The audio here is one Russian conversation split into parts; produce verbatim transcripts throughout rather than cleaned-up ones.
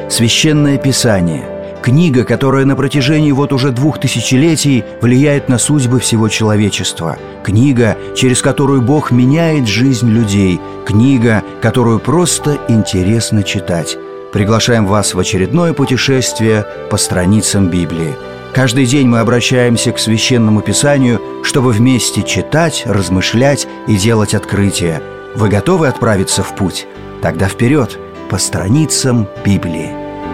Священное Писание – книга, которая на протяжении вот уже двух тысячелетий влияет на судьбы всего человечества. Книга, через которую Бог меняет жизнь людей. Книга, которую просто интересно читать. Приглашаем вас в очередное путешествие по страницам Библии. Каждый день мы обращаемся к Священному Писанию, чтобы вместе читать, размышлять и делать открытия. Вы готовы отправиться в путь? Тогда вперед, по страницам Библии.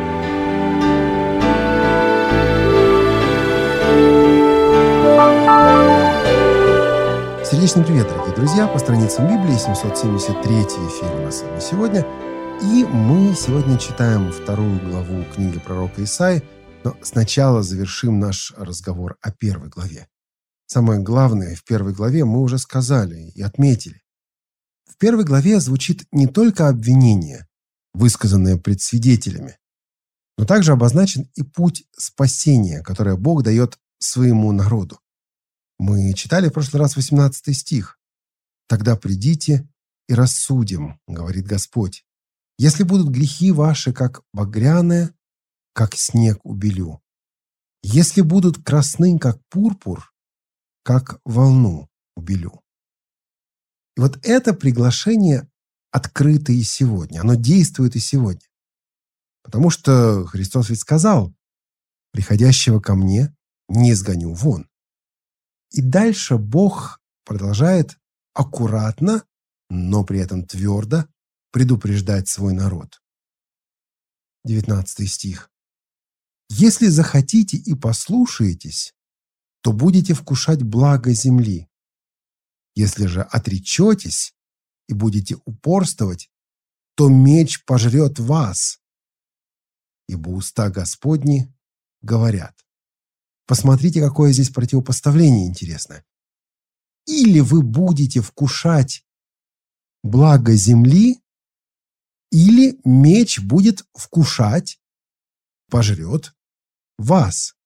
Сердечный привет, дорогие друзья! По страницам Библии, семьсот семьдесят третий эфир у нас сегодня. И мы сегодня читаем вторую главу книги пророка Исаии, но сначала завершим наш разговор о первой главе. Самое главное в первой главе мы уже сказали и отметили. В первой главе звучит не только обвинение, высказанное пред свидетелями, но также обозначен и путь спасения, которое Бог дает своему народу. Мы читали в прошлый раз восемнадцатый стих. «Тогда придите и рассудим, говорит Господь. Если будут грехи ваши, как багряное, как снег убелю. Если будут красны, как пурпур, как волну убелю». И вот это приглашение открыто и сегодня. Оно действует и сегодня. Потому что Христос ведь сказал: «Приходящего ко мне не изгоню вон». И дальше Бог продолжает аккуратно, но при этом твердо предупреждать свой народ. девятнадцатый стих. «Если захотите и послушаетесь, то будете вкушать благо земли. Если же отречетесь и будете упорствовать, то меч пожрет вас, ибо уста Господни говорят». Посмотрите, какое здесь противопоставление интересное. Или вы будете вкушать благо земли, или меч будет вкушать, пожрет вас.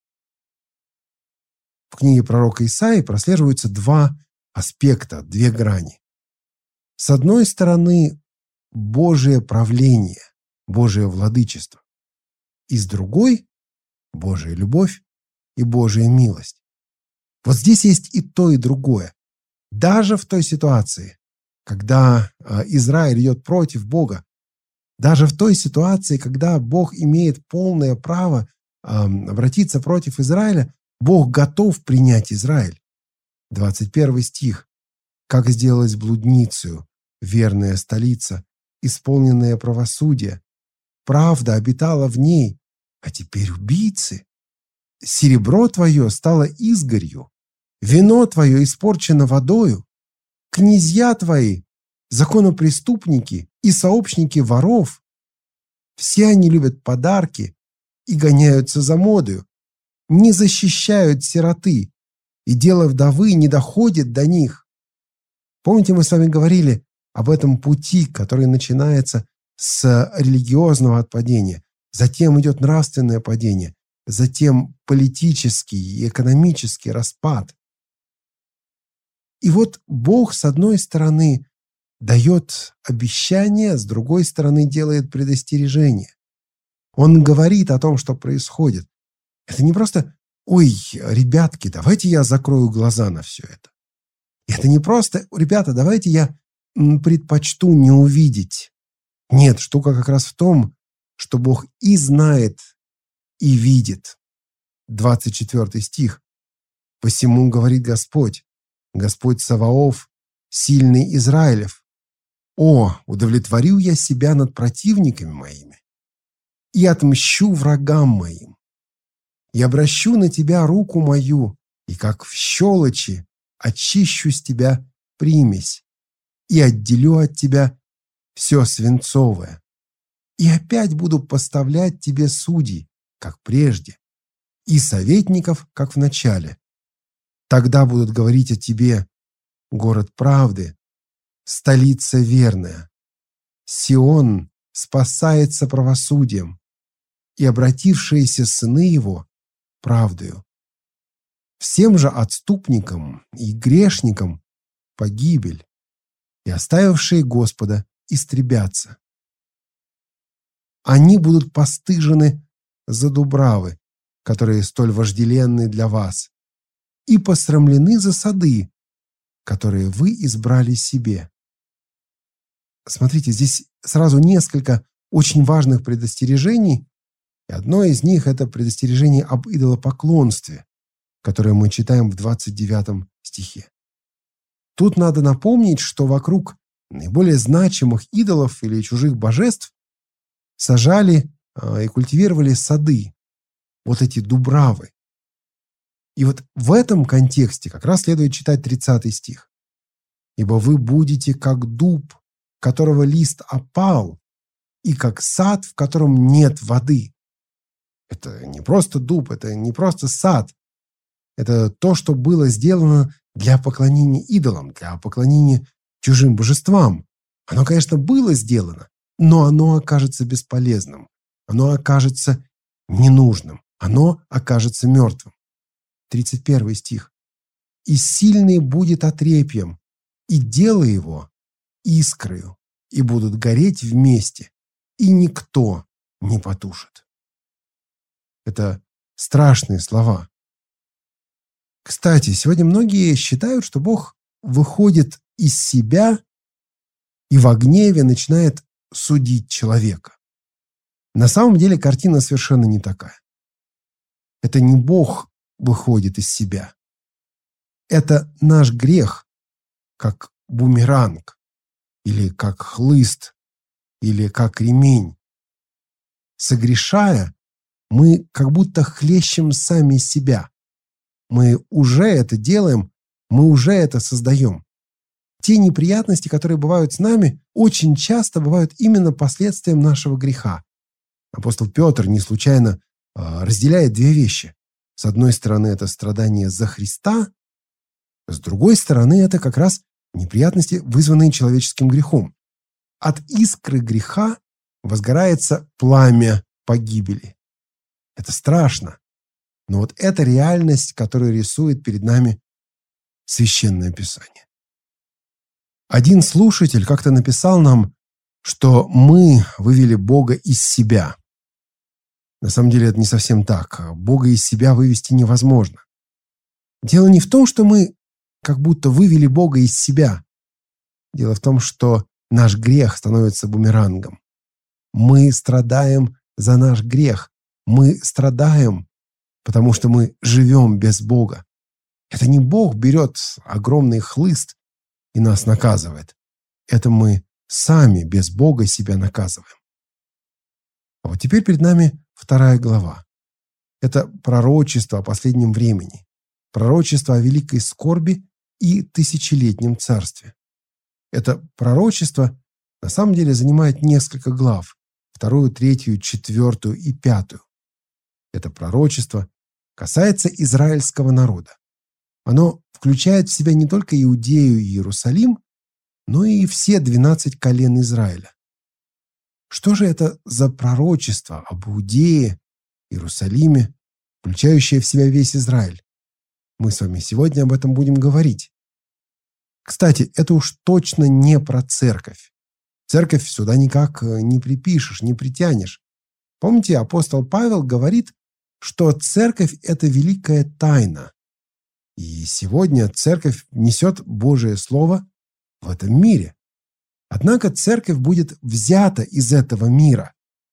В книге пророка Исаии прослеживаются два аспекта, две грани. С одной стороны, Божие правление, Божие владычество. И с другой – Божия любовь и Божия милость. Вот здесь есть и то, и другое. Даже в той ситуации, когда Израиль идет против Бога, даже в той ситуации, когда Бог имеет полное право обратиться против Израиля, Бог готов принять Израиль. двадцать первый стих. «Как сделалась блудницею верная столица, исполненная правосудия. Правда обитала в ней, а теперь убийцы. Серебро твое стало изгорью, вино твое испорчено водою, князья твои, законопреступники и сообщники воров. Все они любят подарки и гоняются за модою, не защищают сироты, и дело вдовы не доходит до них». Помните, мы с вами говорили об этом пути, который начинается с религиозного отпадения, затем идет нравственное падение, затем политический и экономический распад. И вот Бог, с одной стороны, дает обещание, с другой стороны, делает предостережение. Он говорит о том, что происходит. Это не просто: «Ой, ребятки, давайте я закрою глаза на все это». Это не просто: «Ребята, давайте я предпочту не увидеть». Нет, штука как раз в том, что Бог и знает, и видит. двадцать четвёртый стих. «Посему говорит Господь, Господь Саваоф, сильный Израилев: О, удовлетворил я себя над противниками моими и отмщу врагам моим, и обращу на тебя руку мою, и как в щелочи очищу с тебя примесь, и отделю от тебя все свинцовое, и опять буду поставлять тебе судей, как прежде, и советников, как в начале. Тогда будут говорить о тебе: город правды, столица верная. Сион спасается правосудием, и обратившиеся сыны его правдою. Всем же отступникам и грешникам погибель, и оставившие Господа истребятся». Они будут постыжены за дубравы, которые столь вожделенны для вас, и посрамлены за сады, которые вы избрали себе. Смотрите, здесь сразу несколько очень важных предостережений, и одно из них – это предостережение об идолопоклонстве, которое мы читаем в двадцать девятом стихе. Тут надо напомнить, что вокруг наиболее значимых идолов или чужих божеств сажали э, и культивировали сады, вот эти дубравы. И вот в этом контексте как раз следует читать тридцатый стих. «Ибо вы будете как дуб, которого лист опал, и как сад, в котором нет воды». Это не просто дуб, это не просто сад. Это то, что было сделано для поклонения идолам, для поклонения чужим божествам. Оно, конечно, было сделано, но оно окажется бесполезным. Оно окажется ненужным. Оно окажется мертвым. тридцать первый стих. «И сильный будет отрепьем, и дело его искрою, и будут гореть вместе, и никто не потушит». Это страшные слова. Кстати, сегодня многие считают, что Бог выходит из себя и в гневе начинает судить человека. На самом деле картина совершенно не такая. Это не Бог выходит из себя. Это наш грех, как бумеранг, или как хлыст, или как ремень. Согрешая, мы как будто хлещем сами себя. Мы уже это делаем, мы уже это создаем. Те неприятности, которые бывают с нами, очень часто бывают именно последствием нашего греха. Апостол Петр не случайно э, разделяет две вещи. С одной стороны, это страдание за Христа, с другой стороны, это как раз неприятности, вызванные человеческим грехом. От искры греха возгорается пламя погибели. Это страшно. Но вот это реальность, которую рисует перед нами Священное Писание. Один слушатель как-то написал нам, что мы вывели Бога из себя. На самом деле это не совсем так. Бога из себя вывести невозможно. Дело не в том, что мы как будто вывели Бога из себя. Дело в том, что наш грех становится бумерангом. Мы страдаем за наш грех. Мы страдаем, потому что мы живем без Бога. Это не Бог берет огромный хлыст и нас наказывает. Это мы сами без Бога себя наказываем. А вот теперь перед нами вторая глава. Это пророчество о последнем времени. Пророчество о великой скорби и тысячелетнем царстве. Это пророчество на самом деле занимает несколько глав. Вторую, третью, четвертую и пятую. Это пророчество касается израильского народа. Оно включает в себя не только Иудею и Иерусалим, но и все двенадцать колен Израиля. Что же это за пророчество об Иудее, Иерусалиме, включающее в себя весь Израиль? Мы с вами сегодня об этом будем говорить. Кстати, это уж точно не про церковь. Церковь сюда никак не припишешь, не притянешь. Помните, апостол Павел говорит, что церковь – это великая тайна. И сегодня церковь несет Божие Слово в этом мире. Однако церковь будет взята из этого мира.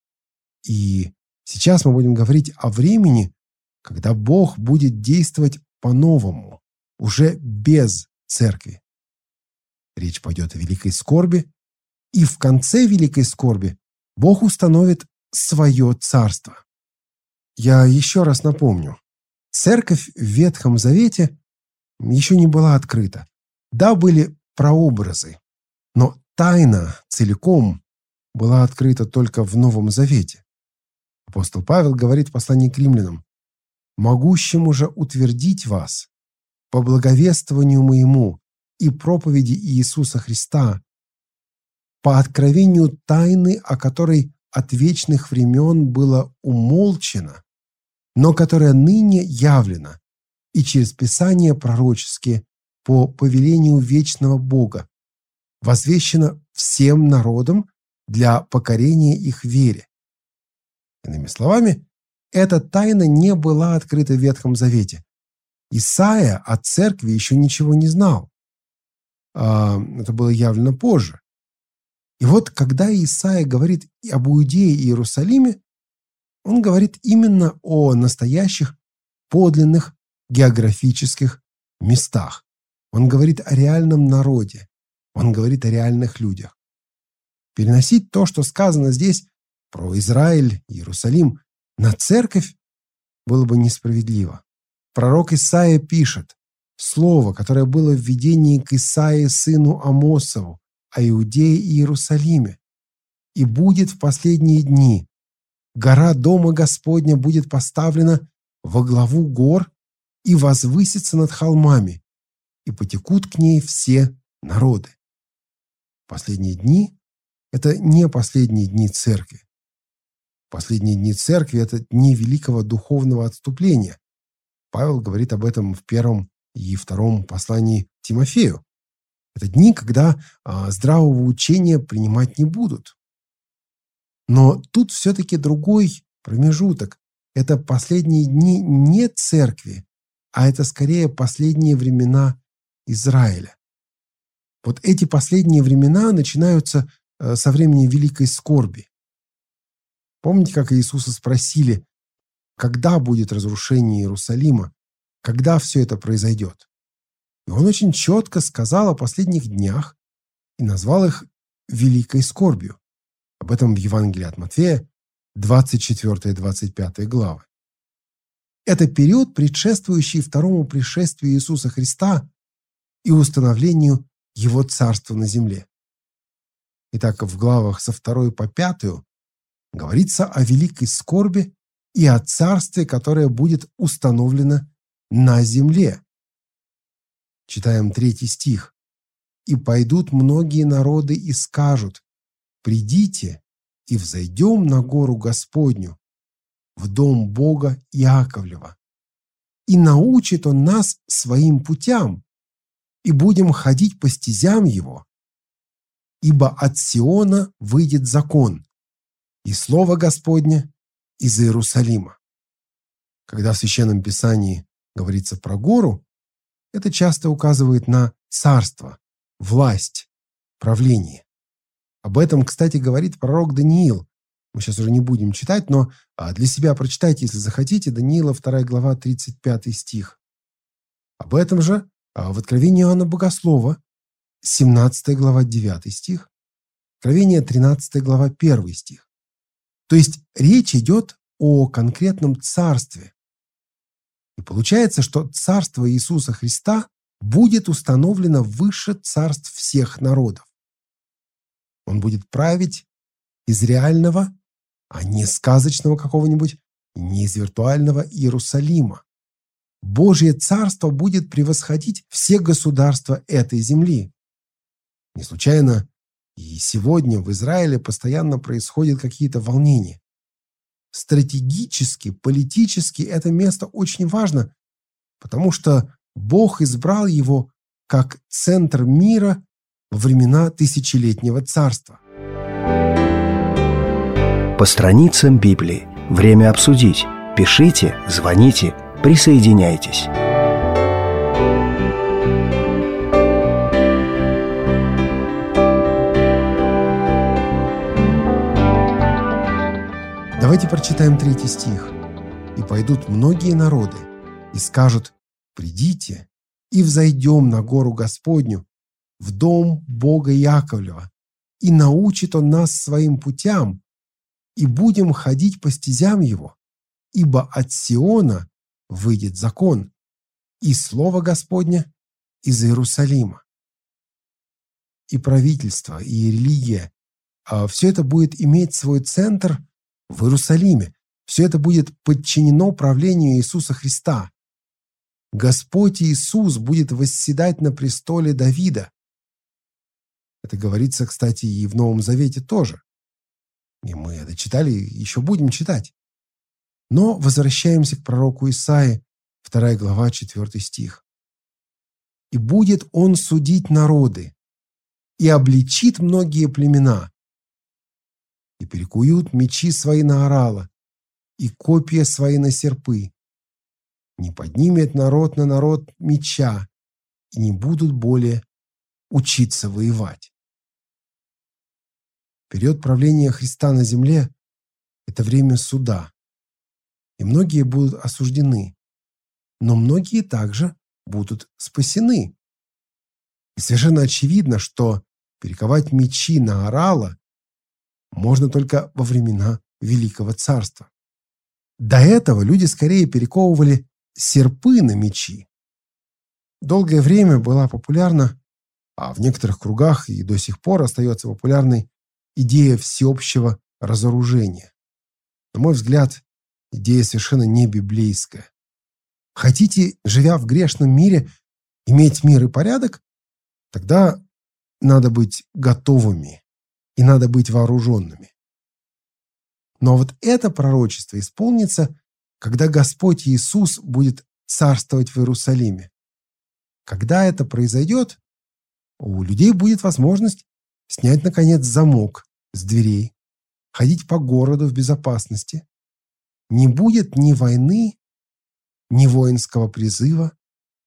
И сейчас мы будем говорить о времени, когда Бог будет действовать по-новому, уже без церкви. Речь пойдет о великой скорби, и в конце великой скорби Бог установит свое царство. Я еще раз напомню. Церковь в Ветхом Завете еще не была открыта. Да, были прообразы, но тайна целиком была открыта только в Новом Завете. Апостол Павел говорит в послании к римлянам: «Могущему же утвердить вас по благовествованию моему и проповеди Иисуса Христа, по откровению тайны, о которой от вечных времен было умолчено, но которая ныне явлена, и через Писания пророческие по повелению вечного Бога, возвещена всем народам для покорения их вере, Иными словами, эта тайна не была открыта в Ветхом Завете. Исаия о церкви еще ничего не знал. Это было явлено позже. И вот когда Исаия говорит об Иудее и Иерусалиме, он говорит именно о настоящих, подлинных географических местах. Он говорит о реальном народе. Он говорит о реальных людях. Переносить то, что сказано здесь про Израиль, Иерусалим, на церковь было бы несправедливо. Пророк Исаия пишет: «Слово, которое было в видении к Исаии, сыну Амосову, о Иудее и Иерусалиме. И будет в последние дни. Гора Дома Господня будет поставлена во главу гор и возвысится над холмами, и потекут к ней все народы». Последние дни – это не последние дни церкви. Последние дни церкви – это дни великого духовного отступления. Павел говорит об этом в первом и втором послании Тимофею. Это дни, когда а, здравого учения принимать не будут. Но тут все-таки другой промежуток. Это последние дни не церкви, а это скорее последние времена Израиля. Вот эти последние времена начинаются а, со времени Великой Скорби. Помните, как Иисуса спросили, когда будет разрушение Иерусалима, когда все это произойдет? И он очень четко сказал о последних днях и назвал их великой скорбью. Об этом в Евангелии от Матфея, двадцать четвёртая - двадцать пятая главы. Это период, предшествующий второму пришествию Иисуса Христа и установлению Его Царства на земле. Итак, в главах со второй по пятую говорится о великой скорби и о царстве, которое будет установлено на земле. Читаем третий стих. «И пойдут многие народы и скажут: придите и взойдем на гору Господню, в дом Бога Иаковлева. И научит Он нас своим путям, и будем ходить по стезям Его. Ибо от Сиона выйдет закон, и слово Господне из Иерусалима». Когда в Священном Писании говорится про гору, это часто указывает на царство, власть, правление. Об этом, кстати, говорит пророк Даниил. Мы сейчас уже не будем читать, но для себя прочитайте, если захотите, Даниила, вторая глава, тридцать пятый стих. Об этом же в Откровении Иоанна Богослова, семнадцатая глава, девятый стих, Откровение, тринадцатая глава, первый стих. То есть речь идет о конкретном царстве. И получается, что царство Иисуса Христа будет установлено выше царств всех народов. Он будет править из реального, а не сказочного какого-нибудь, не из виртуального Иерусалима. Божье царство будет превосходить все государства этой земли. Не случайно и сегодня в Израиле постоянно происходят какие-то волнения. Стратегически, политически это место очень важно, потому что Бог избрал его как центр мира во времена тысячелетнего царства. По страницам Библии. Время обсудить. Пишите, звоните, присоединяйтесь. Давайте прочитаем третий стих. «И пойдут многие народы, и скажут: придите, и взойдем на гору Господню, в дом Бога Яковлева, и научит Он нас своим путям, и будем ходить по стезям Его, ибо от Сиона выйдет закон, и слово Господне из Иерусалима». И правительство, и религия – все это будет иметь свой центр в Иерусалиме. Все это будет подчинено правлению Иисуса Христа. Господь Иисус будет восседать на престоле Давида. Это говорится, кстати, и в Новом Завете тоже. И мы это читали, еще будем читать. Но возвращаемся к пророку Исаии, вторая глава, четвёртый стих. «И будет он судить народы, и обличит многие племена, и перекуют мечи свои на орала, и копья свои на серпы. Не поднимет народ на народ меча, и не будут более учиться воевать. Период правления Христа на земле – это время суда, и многие будут осуждены, но многие также будут спасены. И совершенно очевидно, что перековать мечи на орала можно только во времена Великого Царства. До этого люди скорее перековывали серпы на мечи. Долгое время была популярна, а в некоторых кругах и до сих пор остается популярной идея всеобщего разоружения. На мой взгляд, идея совершенно не библейская. Хотите, живя в грешном мире, иметь мир и порядок? Тогда надо быть готовыми и надо быть вооруженными. Но вот это пророчество исполнится, когда Господь Иисус будет царствовать в Иерусалиме. Когда это произойдет, у людей будет возможность снять, наконец, замок с дверей, ходить по городу в безопасности. Не будет ни войны, ни воинского призыва,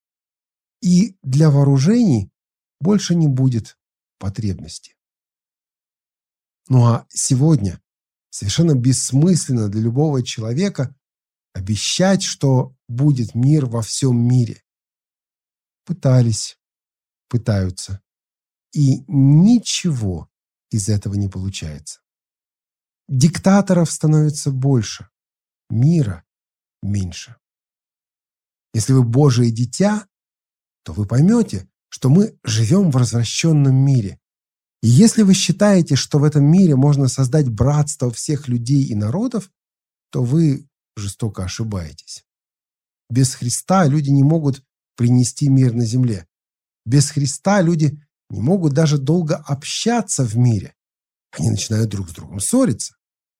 и для вооружений больше не будет потребности. Ну а сегодня совершенно бессмысленно для любого человека обещать, что будет мир во всем мире. Пытались, пытаются, и ничего из этого не получается. Диктаторов становится больше, мира меньше. Если вы Божие дитя, то вы поймете, что мы живем в развращенном мире. И если вы считаете, что в этом мире можно создать братство всех людей и народов, то вы жестоко ошибаетесь. Без Христа люди не могут принести мир на земле. Без Христа люди не могут даже долго общаться в мире. Они начинают друг с другом ссориться.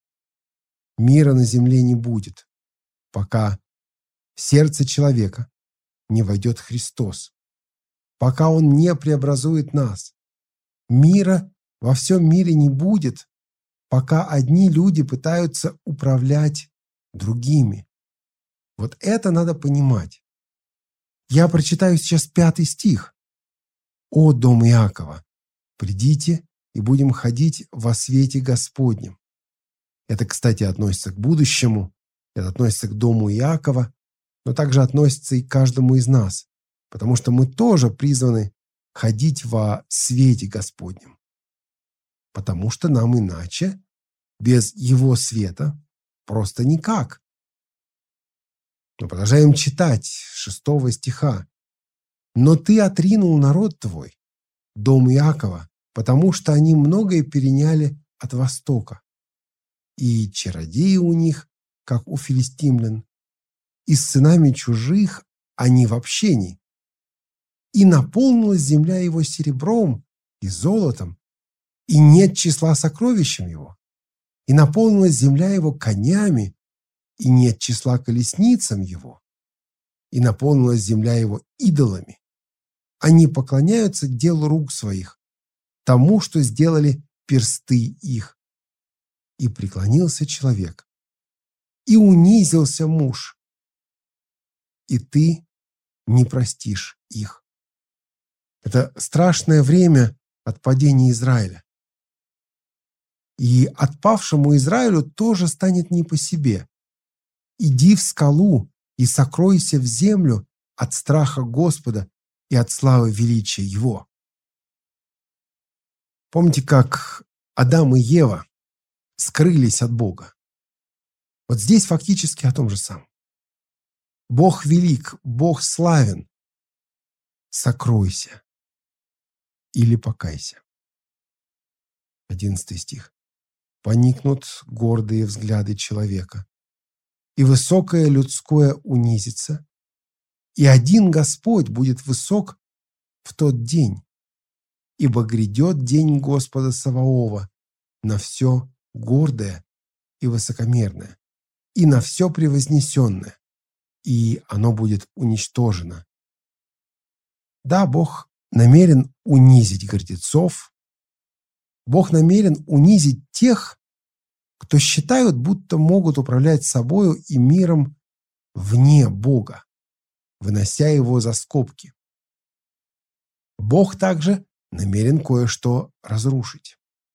Мира на земле не будет, пока в сердце человека не войдет Христос, пока Он не преобразует нас. Мира во всем мире не будет, пока одни люди пытаются управлять другими. Вот это надо понимать. Я прочитаю сейчас пятый стих. «О, дом Иакова, придите и будем ходить во свете Господнем». Это, кстати, относится к будущему, это относится к дому Иакова, но также относится и к каждому из нас, потому что мы тоже призваны ходить во свете Господнем. Потому что нам иначе, без Его света, просто никак. Мы продолжаем читать шестого стиха. «Но ты отринул народ твой, дом Иакова, потому что они многое переняли от Востока. И чародеи у них, как у филистимлян, и с сынами чужих они в общении. И наполнилась земля его серебром и золотом, и нет числа сокровищем его. И наполнилась земля его конями, и нет числа колесницам его. И наполнилась земля его идолами. Они поклоняются делу рук своих, тому, что сделали персты их. И преклонился человек, и унизился муж, и ты не простишь их». Это страшное время от падения Израиля. И отпавшему Израилю тоже станет не по себе. «Иди в скалу и сокройся в землю от страха Господа и от славы величия Его». Помните, как Адам и Ева скрылись от Бога? Вот здесь фактически о том же самом. Бог велик, Бог славен. Сокройся или покайся. Одиннадцатый стих. «Поникнут гордые взгляды человека, и высокое людское унизится, и один Господь будет высок в тот день, ибо грядет день Господа Саваофа на все гордое и высокомерное, и на все превознесенное, и оно будет уничтожено». Да, Бог намерен унизить гордецов, Бог намерен унизить тех, кто считают, будто могут управлять собою и миром вне Бога, вынося его за скобки. Бог также намерен кое-что разрушить.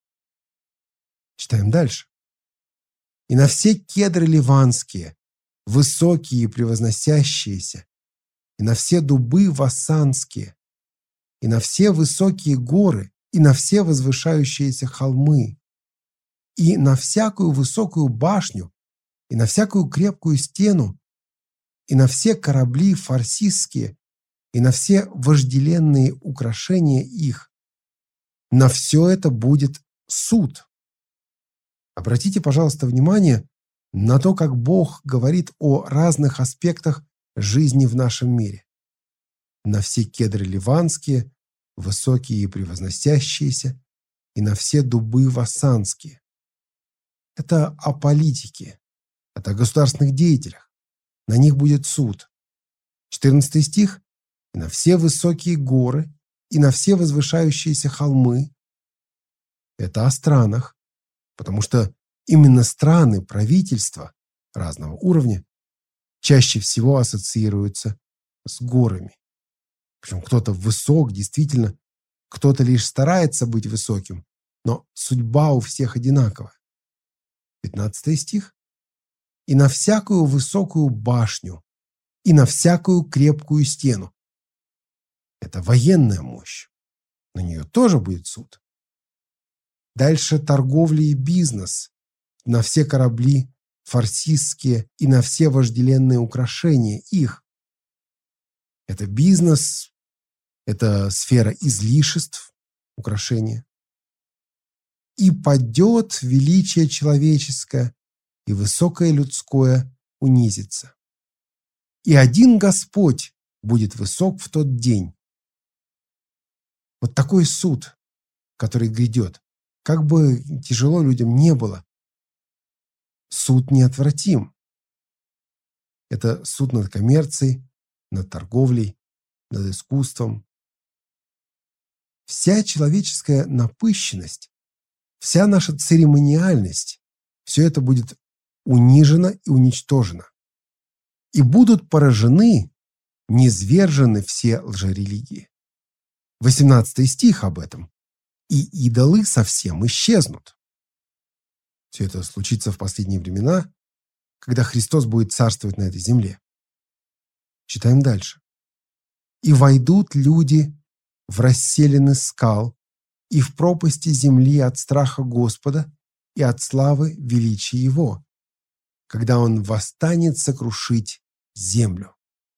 Читаем дальше. «И на все кедры ливанские, высокие и превозносящиеся, и на все дубы вассанские, и на все высокие горы, и на все возвышающиеся холмы, и на всякую высокую башню, и на всякую крепкую стену, и на все корабли фарсистские, и на все вожделенные украшения их. На все это будет суд». Обратите, пожалуйста, внимание на то, как Бог говорит о разных аспектах жизни в нашем мире. На все кедры ливанские, высокие и превозносящиеся, и на все дубы вассанские. Это о политике, это о государственных деятелях. На них будет суд. четырнадцатый стих. «И на все высокие горы, и на все возвышающиеся холмы». Это о странах, потому что именно страны, правительства разного уровня чаще всего ассоциируются с горами. Причем кто-то высок, действительно, кто-то лишь старается быть высоким, но судьба у всех одинаковая. пятнадцатый стих. «И на всякую высокую башню, и на всякую крепкую стену». Это военная мощь. На нее тоже будет суд. Дальше торговля и бизнес. На все корабли фарсистские и на все вожделенные украшения их. Это бизнес, это сфера излишеств, украшения. «И падет величие человеческое, и высокое людское унизится. И один Господь будет высок в тот день». Вот такой суд, который грядет, как бы тяжело людям не было, суд неотвратим. Это суд над коммерцией, над торговлей, над искусством. Вся человеческая напыщенность, вся наша церемониальность, все это будет унижено и уничтожено. И будут поражены, низвержены все лжерелигии. восемнадцатый стих об этом. «И идолы совсем исчезнут». Все это случится в последние времена, когда Христос будет царствовать на этой земле. Читаем дальше. «И войдут люди в расселины скал и в пропасти земли от страха Господа и от славы величия Его, когда Он восстанет сокрушить землю».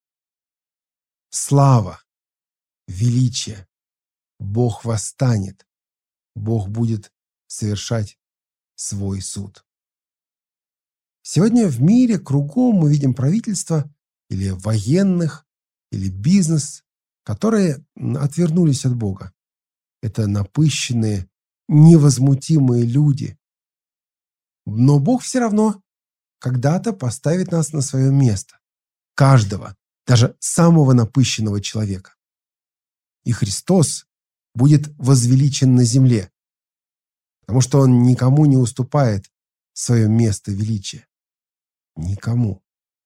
Слава, величие. Бог восстанет. Бог будет совершать свой суд. Сегодня в мире кругом мы видим правительства или военных, или бизнес, которые отвернулись от Бога. Это напыщенные, невозмутимые люди. Но Бог все равно когда-то поставит нас на свое место. Каждого, даже самого напыщенного человека. И Христос будет возвеличен на земле, потому что Он никому не уступает свое место величия. Никому.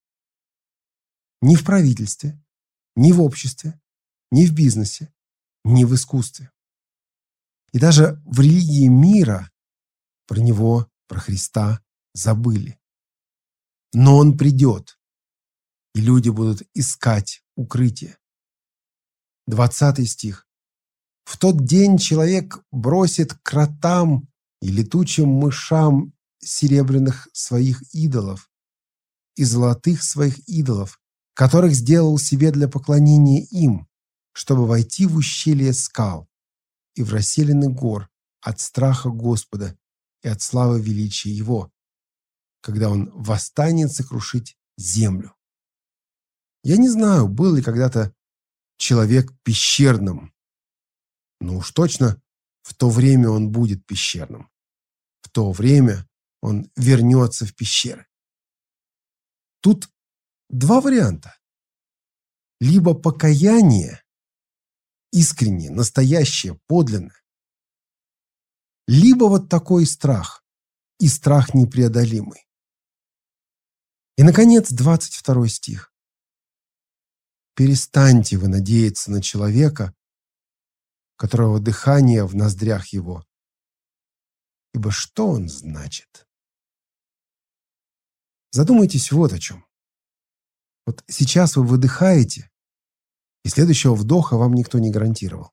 Ни в правительстве, ни в обществе, ни в бизнесе, ни в искусстве. И даже в религии мира про Него, про Христа забыли. Но Он придет, и люди будут искать укрытие. двадцатый стих. «В тот день человек бросит кротам и летучим мышам серебряных своих идолов и золотых своих идолов, которых сделал себе для поклонения им, чтобы войти в ущелье скал и в расселины гор от страха Господа и от славы величия Его, когда Он восстанет сокрушить землю». Я не знаю, был ли когда-то человек пещерным, но уж точно в то время он будет пещерным. В то время он вернется в пещеры. Тут два варианта. Либо покаяние, искреннее, настоящее, подлинное, либо вот такой страх, и страх непреодолимый. И, наконец, двадцать второй стих. «Перестаньте вы надеяться на человека, которого дыхание в ноздрях его, ибо что он значит?» Задумайтесь вот о чем. Вот сейчас вы выдыхаете, и следующего вдоха вам никто не гарантировал.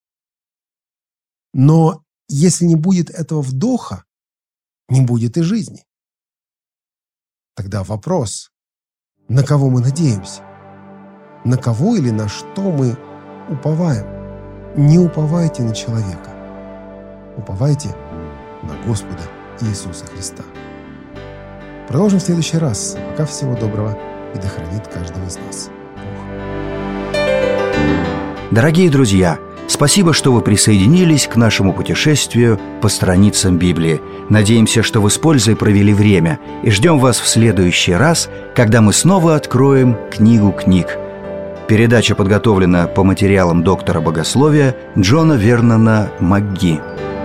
Но если не будет этого вдоха, не будет и жизни. Тогда вопрос, на кого мы надеемся? На кого или на что мы уповаем? Не уповайте на человека. Уповайте на Господа Иисуса Христа. Продолжим в следующий раз. Пока всего доброго, и да хранит каждого из нас Бог. Дорогие друзья, спасибо, что вы присоединились к нашему путешествию по страницам Библии. Надеемся, что вы с пользой провели время, и ждем вас в следующий раз, когда мы снова откроем книгу книг. Передача подготовлена по материалам доктора богословия Джона Вернона МакГи.